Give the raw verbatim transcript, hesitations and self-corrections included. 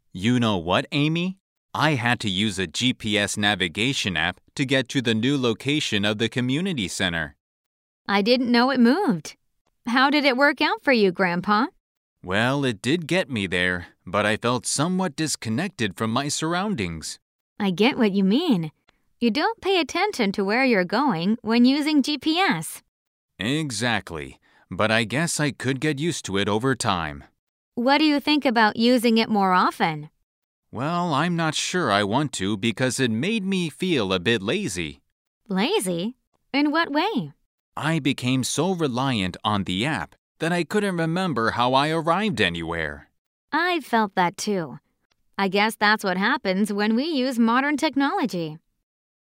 You know what, Amy? I had to use a G P S navigation app to get to the new location of the community center. I didn't know it moved. How did it work out for you, Grandpa? Well, it did get me there, but I felt somewhat disconnected from my surroundings. I get what you mean. You don't pay attention to where you're going when using G P S. Exactly, but I guess I could get used to it over time. What do you think about using it more often? Well, I'm not sure I want to because it made me feel a bit lazy. Lazy? In what way? I became so reliant on the app that I couldn't remember how I arrived anywhere. I've felt that too. I guess that's what happens when we use modern technology.